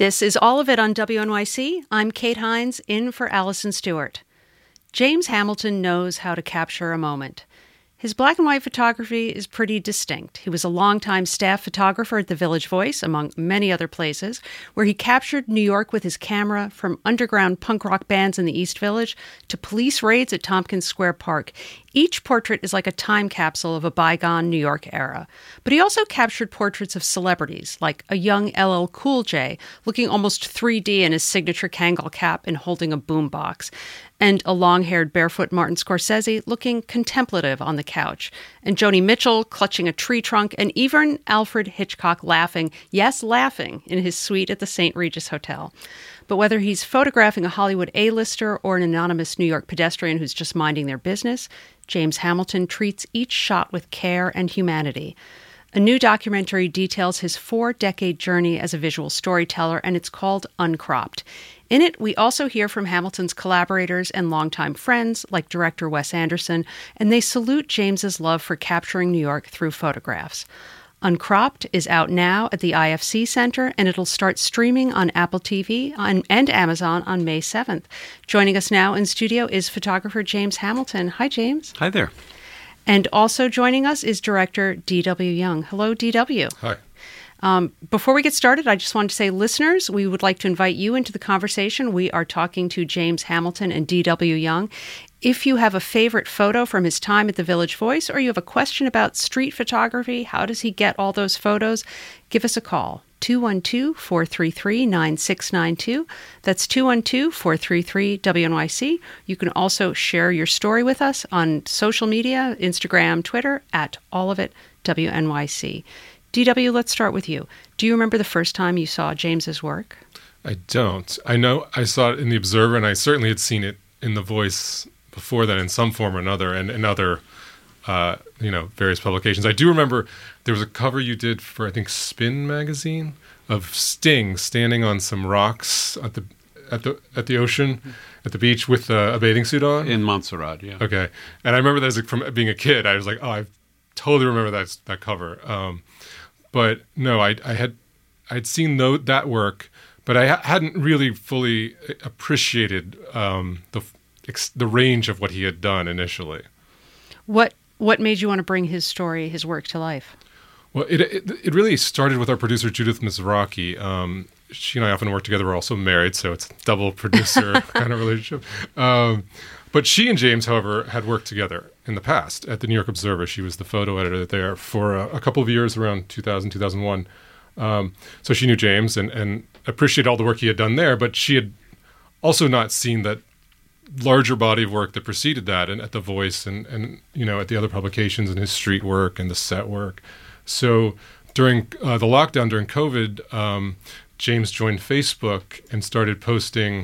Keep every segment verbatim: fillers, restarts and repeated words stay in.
This is All of It on W N Y C. I'm Kate Hines, in for Allison Stewart. James Hamilton knows how to capture a moment. His black and white photography is pretty distinct. He was a longtime staff photographer at the Village Voice, among many other places, where he captured New York with his camera, from underground punk rock bands in the East Village to police raids at Tompkins Square Park. Each portrait is like a time capsule of a bygone New York era. But he also captured portraits of celebrities, like a young L L Cool J, looking almost three D in his signature Kangol cap and holding a boombox, and a long-haired barefoot Martin Scorsese looking contemplative on the couch, and Joni Mitchell clutching a tree trunk, and even Alfred Hitchcock laughing, yes, laughing, in his suite at the Saint Regis Hotel. But whether he's photographing a Hollywood A-lister or an anonymous New York pedestrian who's just minding their business, James Hamilton treats each shot with care and humanity. A new documentary details his four-decade journey as a visual storyteller, and it's called Uncropped. In it, we also hear from Hamilton's collaborators and longtime friends, like director Wes Anderson, and they salute James's love for capturing New York through photographs. Uncropped is out now at the I F C Center, and it'll start streaming on Apple T V on, and Amazon on May seventh. Joining us now in studio is photographer James Hamilton. Hi, James. Hi there. And also joining us is director D W Young. Hello, D W. Hi. Um, before we get started, I just wanted to say, listeners, we would like to invite you into the conversation. We are talking to James Hamilton and D W Young. If you have a favorite photo from his time at the Village Voice, or you have a question about street photography, how does he get all those photos, give us a call. two one two, four three three, nine six nine two. That's two one two, four three three, W N Y C. You can also share your story with us on social media, Instagram, Twitter, at all of it W N Y C. D W, let's start with you. Do you remember the first time you saw James's work? I don't. I know I saw it in The Observer, and I certainly had seen it in The Voice before that in some form or another, and in other, uh, you know, various publications. I do remember there was a cover you did for, I think, Spin magazine, of Sting standing on some rocks at the at the at the ocean, at the beach with uh, a bathing suit on. In Montserrat, yeah. Okay, and I remember that as a, from being a kid, I was like, oh, I totally remember that that cover. Um, but no, I I had I'd seen no, that work, but I ha- hadn't really fully appreciated um, the the range of what he had done initially. What what made you want to bring his story, his work to life? Well, it it, it really started with our producer, Judith Mizraki. Um, she and I often work together. We're also married, so it's a double producer kind of relationship. Um, but she and James, however, had worked together in the past at the New York Observer. She was the photo editor there for a, a couple of years, around two thousand, two thousand one. Um, so she knew James and, and appreciated all the work he had done there, but she had also not seen that larger body of work that preceded that, and at The Voice and, and you know, at the other publications, and his street work and the set work. So during uh, the lockdown, during COVID, um, James joined Facebook and started posting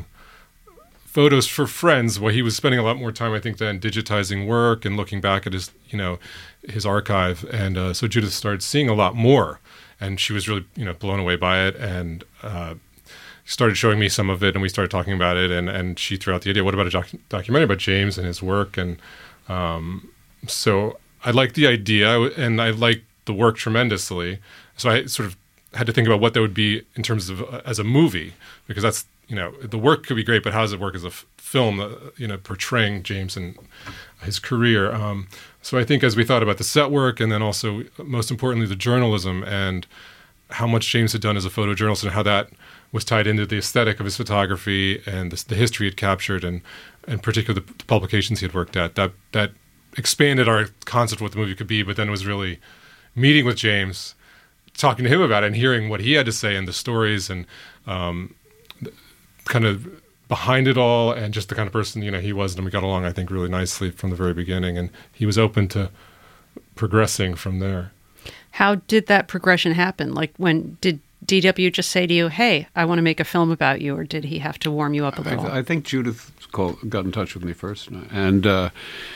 photos for friends. Well, he was spending a lot more time, I think, then digitizing work and looking back at his, you know, his archive. And uh, so Judith started seeing a lot more, and she was really, you know, blown away by it, and uh, started showing me some of it, and we started talking about it, and, and she threw out the idea, what about a doc- documentary about James and his work? And um, so I liked the idea, and I liked the work tremendously. So I sort of had to think about what that would be in terms of uh, as a movie, because that's, you know, the work could be great, but how does it work as a f- film, uh, you know, portraying James and his career? Um, so I think as we thought about the set work, and then also, most importantly, the journalism and how much James had done as a photojournalist, and how that was tied into the aesthetic of his photography and the, the history he'd captured, and, and particularly the, the publications he had worked at, that that expanded our concept of what the movie could be. But then it was really meeting with James, talking to him about it, and hearing what he had to say, and the stories, and um, kind of behind it all, and just the kind of person, you know, he was. And we got along, I think, really nicely from the very beginning, and he was open to progressing from there. How did that progression happen? Like, when did D W just say to you, hey, I want to make a film about you, or did he have to warm you up a little? I, I think Judith called, got in touch with me first. And uh,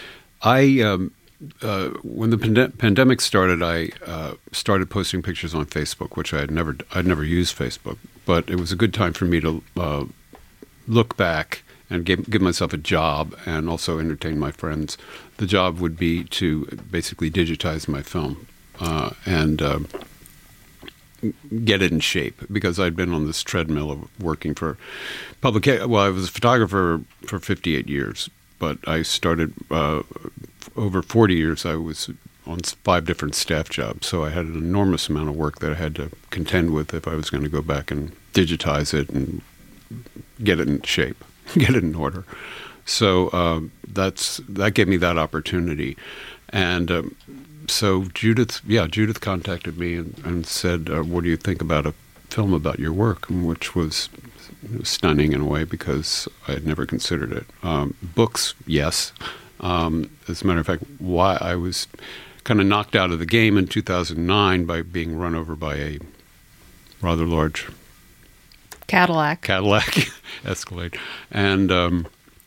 I, um, uh, when the pande- pandemic started, I uh, started posting pictures on Facebook, which I had never, I'd never used Facebook, but it was a good time for me to uh, look back and give, give myself a job, and also entertain my friends. The job would be to basically digitize my film. Uh, and uh, get it in shape, because I'd been on this treadmill of working for public. Well, I was a photographer for fifty-eight years, but I started uh, over forty years. I was on five different staff jobs, so I had an enormous amount of work that I had to contend with if I was going to go back and digitize it and get it in shape, get it in order. So uh, that's that gave me that opportunity, and um, so Judith, yeah, Judith contacted me and, and said, uh, "What do you think about a film about your work?" Which was stunning in a way, because I had never considered it. Um, books, yes. Um, as a matter of fact, why I was kind of knocked out of the game in two thousand nine by being run over by a rather large Cadillac. Cadillac Escalade, and um,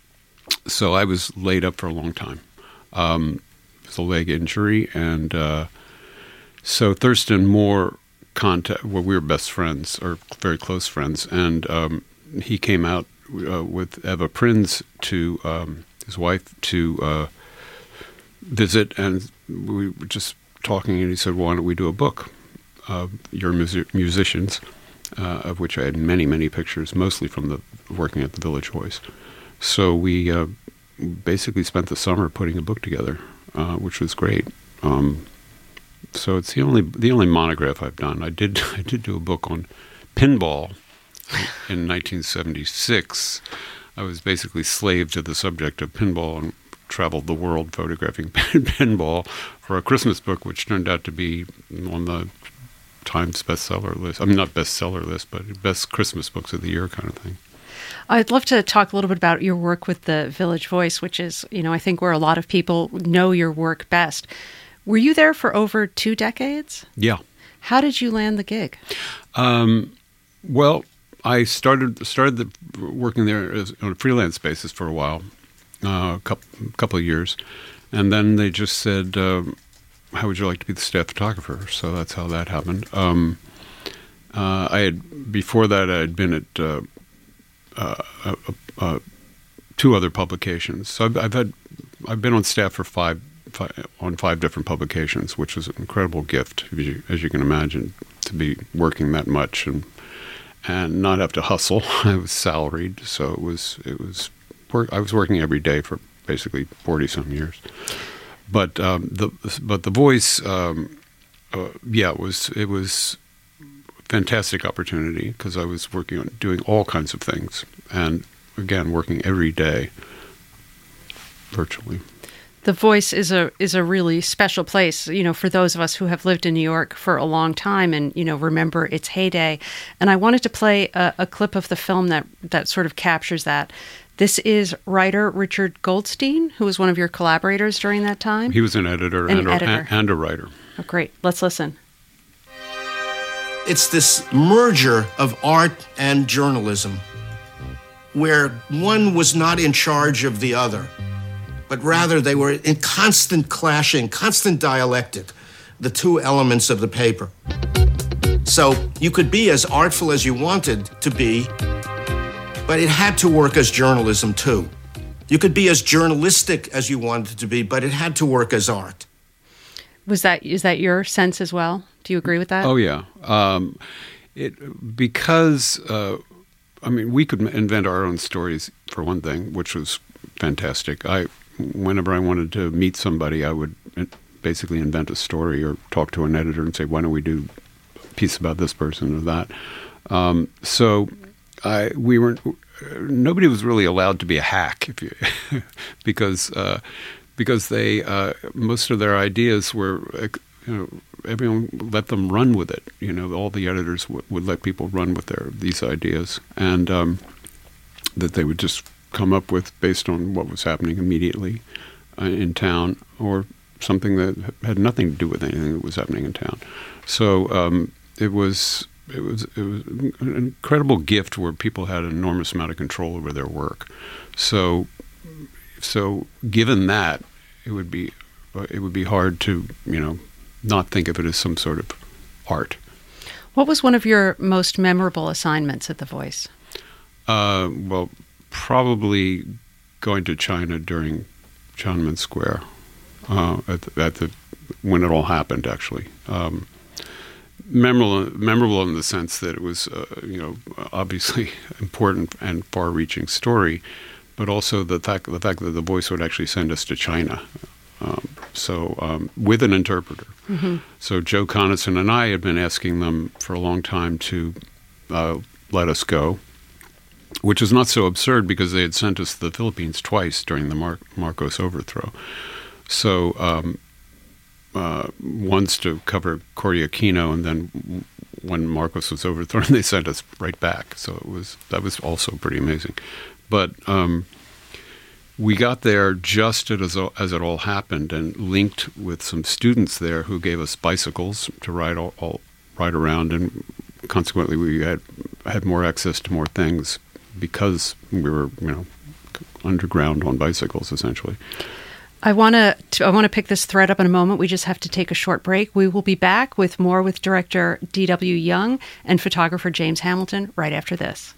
so I was laid up for a long time. Um, it was a leg injury, and uh, so Thurston Moore contact. Well, we were best friends, or very close friends, and um, he came out uh, with Eva Prinz, to um, his wife, to uh, visit, and we were just talking, and he said, "Why don't we do a book? Uh, you're music- musicians." Uh, of which I had many, many pictures, mostly from the working at the Village Voice. So we uh, basically spent the summer putting a book together, uh, which was great. Um, so it's the only the only monograph I've done. I did I did do a book on pinball in nineteen seventy-six. I was basically slave to the subject of pinball and traveled the world photographing pinball for a Christmas book, which turned out to be on the Times bestseller list. I mean, not bestseller list, but best Christmas books of the year kind of thing. I'd love to talk a little bit about your work with the Village Voice, which is, you know, I think where a lot of people know your work best. Were you there for over two decades? Yeah. How did you land the gig? Um, well, I started started the, working there as, on a freelance basis for a while, uh, a couple, couple of years, and then they just said, um, how would you like to be the staff photographer? So that's how that happened. Um, uh, I had before that I had been at uh, uh, uh, uh, two other publications. So I've, I've had I've been on staff for five, five on five different publications, which was an incredible gift, as you, as you can imagine, to be working that much and and not have to hustle. I was salaried, so it was it was work. I was working every day for basically forty some years. But um, the but the Voice, um, uh, yeah, it was it was a fantastic opportunity, because I was working on doing all kinds of things, and again working every day, virtually. The Voice is a is a really special place, you know, for those of us who have lived in New York for a long time and, you know, remember its heyday. And I wanted to play a, a clip of the film that that sort of captures that. This is writer Richard Goldstein, who was one of your collaborators during that time. He was an editor, an and, editor. A, and a writer. Oh, great. Let's listen. It's this merger of art and journalism, where one was not in charge of the other, but rather they were in constant clashing, constant dialectic, the two elements of the paper. So you could be as artful as you wanted to be, but it had to work as journalism, too. You could be as journalistic as you wanted to be, but it had to work as art. Was that is that your sense as well? Do you agree with that? Oh, yeah. Um, it because, uh, I mean, we could invent our own stories, for one thing, which was fantastic. I, whenever I wanted to meet somebody, I would basically invent a story or talk to an editor and say, why don't we do a piece about this person or that? Um, so... I, we weren't. Nobody was really allowed to be a hack, if you, because uh, because they uh, most of their ideas were, you know, everyone let them run with it. You know, all the editors w- would let people run with their these ideas, and um, that they would just come up with based on what was happening immediately uh, in town, or something that had nothing to do with anything that was happening in town. So um, it was. It was it was an incredible gift where people had an enormous amount of control over their work. So, so given that, it would be it would be hard to, you know, not think of it as some sort of art. What was one of your most memorable assignments at The Voice? Uh, well, probably going to China during Tiananmen Square uh, at, the, at the when it all happened. Actually. Um, memorable, memorable in the sense that it was, uh, you know, obviously important and far-reaching story, but also the fact the fact that the voice would actually send us to China, um, so um, with an interpreter. Mm-hmm. So Joe Conason and I had been asking them for a long time to uh, let us go, which is not so absurd because they had sent us to the Philippines twice during the Mar- Marcos overthrow. So um, uh, once to cover Cory Aquino, and then when Marcos was overthrown, they sent us right back. So it was that was also pretty amazing. But um, we got there just as, as it all happened, and linked with some students there who gave us bicycles to ride all, all ride around, and consequently we had had more access to more things because we were, you know, underground on bicycles essentially. I want to I want to pick this thread up in a moment. We just have to take a short break. We will be back with more with director D W Young and photographer James Hamilton right after this.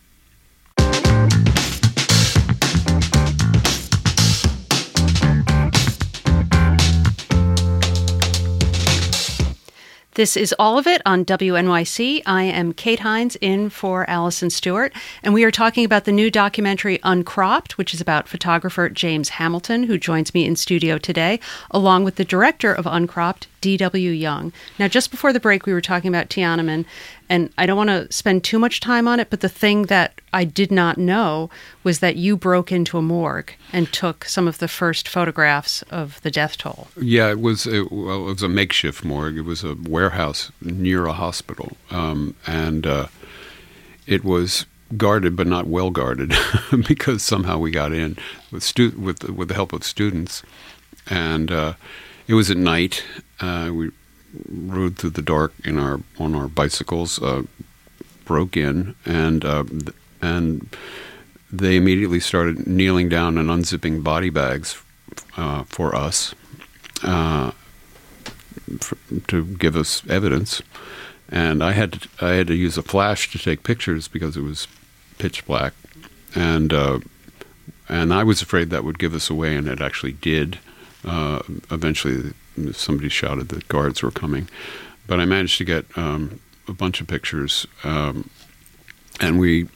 This is All of It on W N Y C. I am Kate Hines in for Allison Stewart, and we are talking about the new documentary Uncropped, which is about photographer James Hamilton, who joins me in studio today, along with the director of Uncropped, D W Young. Now, just before the break, we were talking about Tiananmen, and I don't want to spend too much time on it, but the thing that I did not know was that you broke into a morgue and took some of the first photographs of the death toll. Yeah, it was it, well, it was a makeshift morgue. It was a warehouse near a hospital, um, and uh, it was guarded, but not well guarded, because somehow we got in with stu- with with the help of students, and uh, it was at night. Uh, we rode through the dark in our on our bicycles, uh, broke in, and uh, and they immediately started kneeling down and unzipping body bags uh, for us uh, for, to give us evidence. And I had to, I had to use a flash to take pictures because it was pitch black, and uh, and I was afraid that would give us away, and it actually did. Uh, eventually, somebody shouted that guards were coming, but I managed to get um, a bunch of pictures, um, and we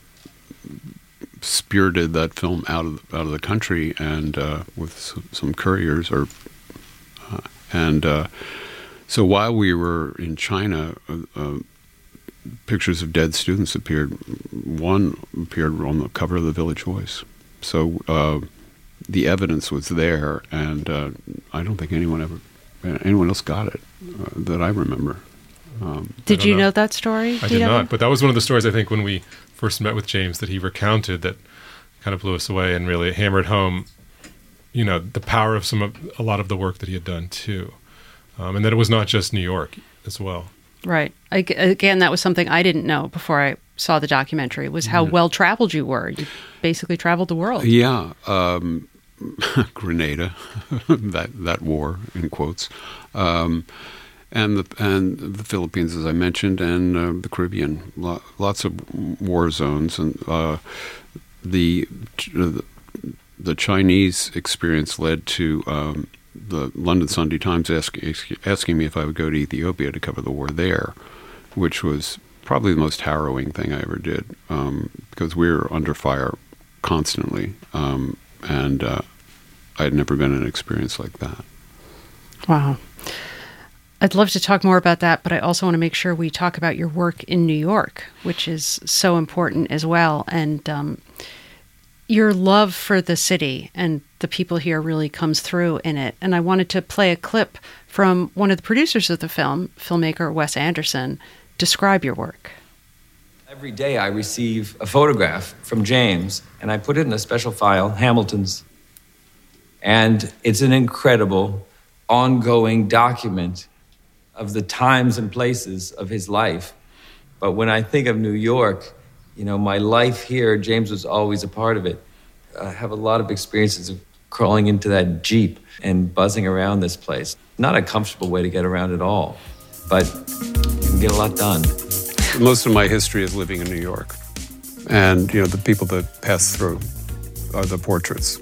spirited that film out of out of the country, and uh, with some, some couriers, or uh, and uh, so while we were in China, uh, uh, pictures of dead students appeared. One appeared on the cover of the Village Voice. So. Uh, The evidence was there, and uh, I don't think anyone ever, anyone else got it uh, that I remember. Um, did I you know. know that story? I D W? did not, but that was one of the stories I think when we first met with James that he recounted that kind of blew us away and really hammered home, you know, the power of some of a lot of the work that he had done too, um, and that it was not just New York as well. Right. I, again, that was something I didn't know before I saw the documentary, was how Yeah. well-traveled you were. You basically traveled the world. Yeah. Um, Grenada, that that war, in quotes, um, and the and the Philippines, as I mentioned, and uh, the Caribbean. Lo- lots of war zones, and uh, the the Chinese experience led to um, the London Sunday Times ask, asking me if I would go to Ethiopia to cover the war there, which was probably the most harrowing thing I ever did, um, because we were under fire constantly. Um, And uh, I had never been in an experience like that. Wow. I'd love to talk more about that, but I also want to make sure we talk about your work in New York, which is so important as well. And um, your love for the city and the people here really comes through in it. And I wanted to play a clip from one of the producers of the film, filmmaker Wes Anderson, describe your work. Every day I receive a photograph from James, and I put it in a special file, Hamilton's. And it's an incredible, ongoing document of the times and places of his life. But when I think of New York, you know, my life here, James was always a part of it. I have a lot of experiences of crawling into that Jeep and buzzing around this place. Not a comfortable way to get around at all, but you can get a lot done. Most of my history is living in New York, and you know the people that pass through are the portraits.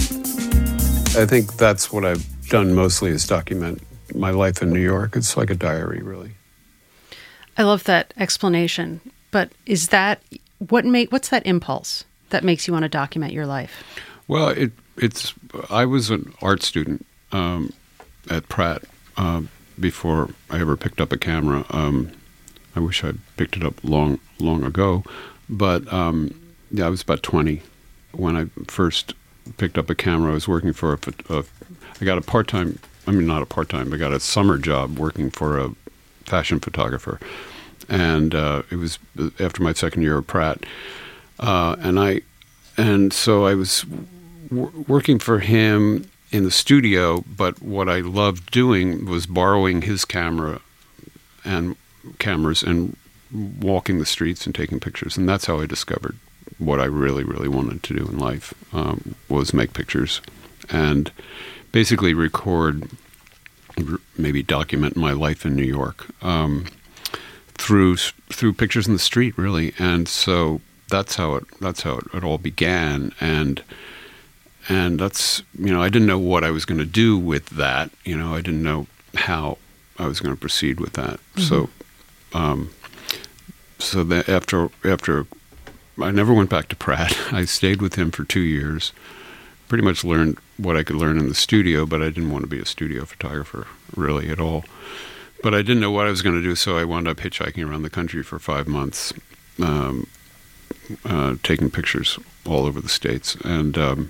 I think that's what I've done mostly, is document my life in New York. It's like a diary, really. I love that explanation. But is that what make what's that impulse that makes you want to document your life? Well, it it's I was an art student um, at Pratt uh, before I ever picked up a camera. Um, I wish I'd picked it up long long ago, but um, yeah, I was about twenty when I first picked up a camera. I was working for a, a I got a part time. I mean, not a part time. I got a summer job working for a fashion photographer, and uh, it was after my second year at Pratt, uh, and I, and so I was w- working for him in the studio. But what I loved doing was borrowing his camera and cameras and walking the streets and taking pictures, and that's how I discovered what I really, really wanted to do in life um, was make pictures and basically record, maybe document my life in New York um, through through pictures in the street, really. And so that's how it that's how it, it all began. And and that's you know I didn't know what I was going to do with that. You know I didn't know how I was going to proceed with that. Mm-hmm. So um, so that after after I never went back to Pratt. I stayed with him for two years. Pretty much learned what I could learn in the studio, but I didn't want to be a studio photographer really at all. But I didn't know what I was going to do, so I wound up hitchhiking around the country for five months, um, uh, taking pictures all over the States. And um,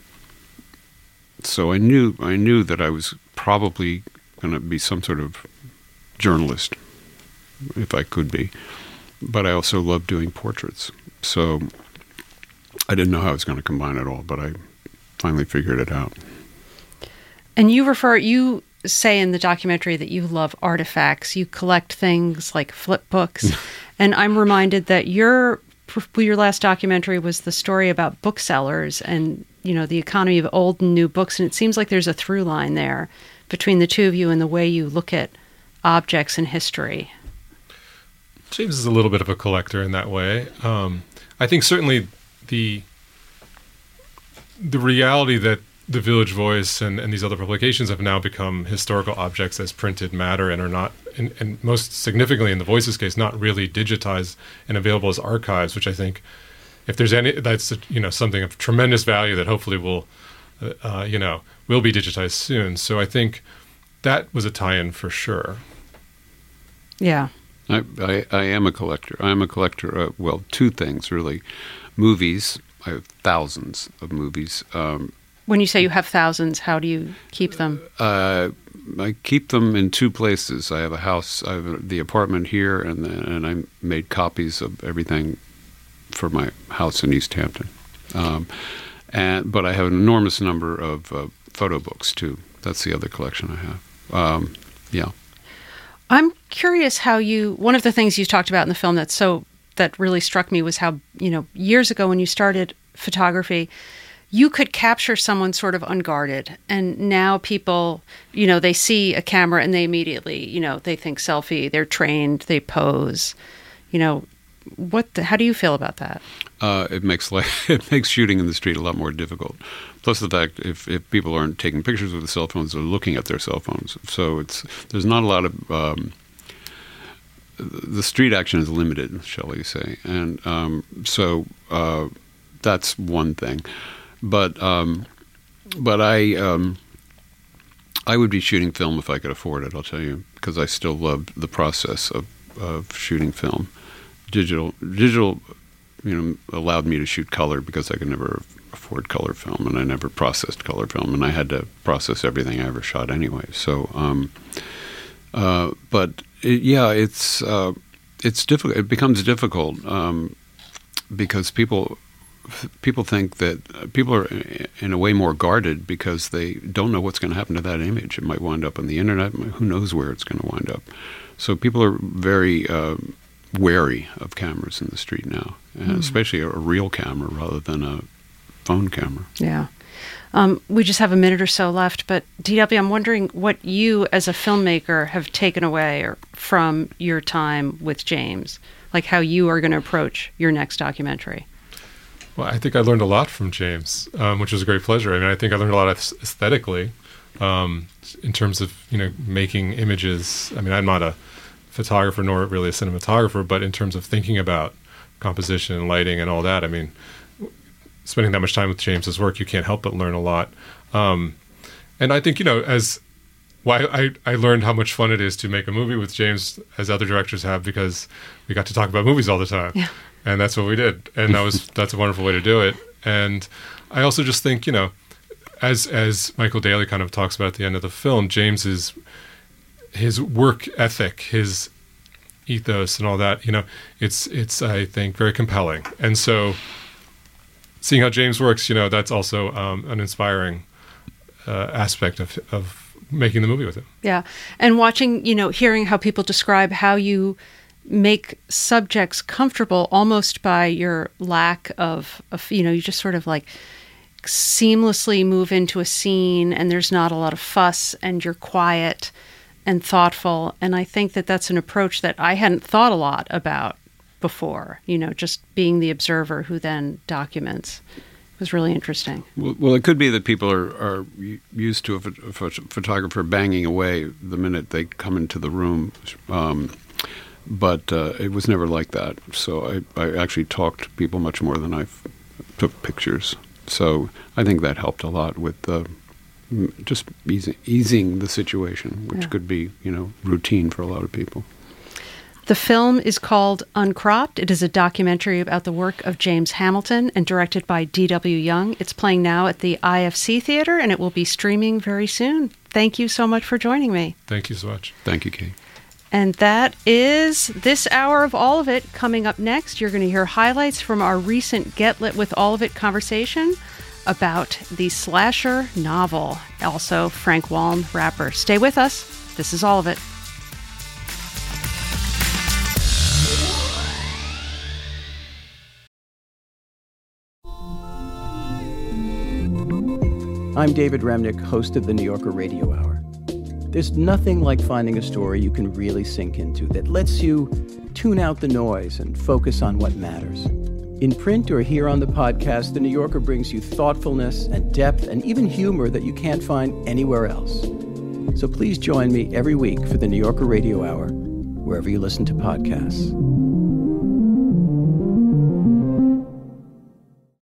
so I knew I knew that I was probably going to be some sort of journalist, if I could be. But I also loved doing portraits, so I didn't know how I was going to combine it all, but I finally figured it out. And you refer, you say in the documentary that you love artifacts. You collect things like flip books. And I'm reminded that your your last documentary was the story about booksellers and, you know, the economy of old and new books. And it seems like there's a through line there between the two of you and the way you look at objects in history. James is a little bit of a collector in that way. Um, I think certainly the the reality that the Village Voice and, and these other publications have now become historical objects as printed matter and are not, and, and most significantly in the Voice's case, not really digitized and available as archives, which I think if there's any, that's, you know, something of tremendous value that hopefully will, uh, you know, will be digitized soon. So I think that was a tie-in for sure. Yeah. I, I, I am a collector. I'm a collector of, well, two things, really. Movies. I have thousands of movies. Um, when you say you have thousands, how do you keep them? Uh, I keep them in two places. I have a house. I have the apartment here, and then, and I made copies of everything for my house in East Hampton. Um, and but I have an enormous number of uh, photo books, too. That's the other collection I have. Um, yeah. I'm curious how you, one of the things you talked about in the film that's so, that really struck me was how, you know, years ago when you started photography, you could capture someone sort of unguarded. And now people, you know, they see a camera and they immediately, you know, they think selfie, they're trained, they pose. You know, what, the, how do you feel about that? Uh, it makes life, it makes shooting in the street a lot more difficult. Plus the fact if, if people aren't taking pictures with their cell phones, they're looking at their cell phones. So it's there's not a lot of um, the street action is limited, shall we say, and um, so uh, that's one thing. But um, but I um, I would be shooting film if I could afford it. I'll tell you, because I still love the process of, of shooting film. Digital digital. You know, allowed me to shoot color because I could never afford color film, and I never processed color film, and I had to process everything I ever shot anyway. So, um, uh, but it, yeah, it's uh, it's difficult. It becomes difficult um, because people people think that people are in a way more guarded because they don't know what's going to happen to that image. It might wind up on the internet. Who knows where it's going to wind up? So people are very uh, wary of cameras in the street now. Mm. Especially a, a real camera rather than a phone camera. Yeah. Um, we just have a minute or so left, but D W, I'm wondering what you as a filmmaker have taken away or from your time with James, like how you are going to approach your next documentary. Well, I think I learned a lot from James, um, which was a great pleasure. I mean, I think I learned a lot aesthetically um, in terms of, you know, making images. I mean, I'm not a photographer nor really a cinematographer, but in terms of thinking about composition and lighting and all that, I mean, spending that much time with James's work, you can't help but learn a lot. Um, and I think, you know, as why I, I learned how much fun it is to make a movie with James, as other directors have, because we got to talk about movies all the time. Yeah. And that's what we did. And that was that's a wonderful way to do it. And I also just think, you know, as as Michael Daly kind of talks about at the end of the film, James's his work ethic, his ethos and all that, you know, it's it's I think very compelling. And so seeing how James works, you know, that's also um, an inspiring uh, aspect of of making the movie with him. Yeah. And watching, you know, hearing how people describe how you make subjects comfortable almost by your lack of, of, you know, you just sort of like seamlessly move into a scene and there's not a lot of fuss and you're quiet and thoughtful. And I think that that's an approach that I hadn't thought a lot about before, you know, just being the observer who then documents. It was really interesting. Well, well, it could be that people are, are used to a, ph- a photographer banging away the minute they come into the room. Um, but uh, it was never like that. So I, I actually talked to people much more than I f- took pictures. So I think that helped a lot with uh, just easing, easing the situation, which yeah. could be, you know, routine for a lot of people. The film is called Uncropped. It is a documentary about the work of James Hamilton and directed by D W Young. It's playing now at the I F C Theater, and it will be streaming very soon. Thank you so much for joining me. Thank you so much. Thank you, Kate. And that is this hour of All of It. Coming up next, you're going to hear highlights from our recent Get Lit with All of It conversation about the slasher novel. Also, Frank Waln rapper. Stay with us. This is All of It. I'm David Remnick, host of the New Yorker Radio Hour. There's nothing like finding a story you can really sink into that lets you tune out the noise and focus on what matters. In print or here on the podcast, the New Yorker brings you thoughtfulness and depth and even humor that you can't find anywhere else. So please join me every week for the New Yorker Radio Hour, wherever you listen to podcasts.